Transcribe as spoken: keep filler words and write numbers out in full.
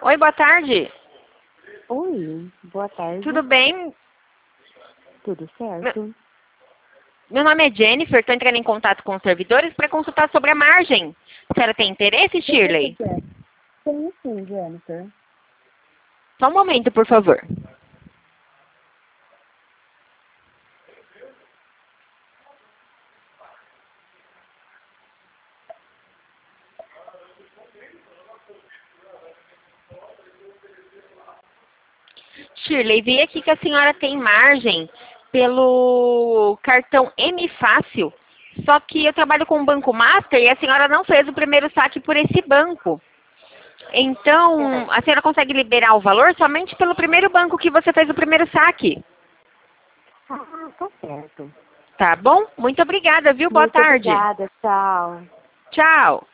Oi, boa tarde. Oi, boa tarde. Tudo bem? Tudo certo? Meu nome é Jennifer, estou entrando em contato com os servidores para consultar sobre a margem. A senhora tem interesse, O que você Shirley? quer? Tenho sim, Jennifer. Só um momento, por favor. Shirley, vi aqui que a senhora tem margem pelo cartão M Fácil, só que eu trabalho com o Banco Master e a senhora não fez o primeiro saque por esse banco. Então, a senhora consegue liberar o valor somente pelo primeiro banco que você fez o primeiro saque. Ah, tá certo. Tá bom? Muito obrigada, viu? Boa Muito tarde. obrigada, tchau. Tchau.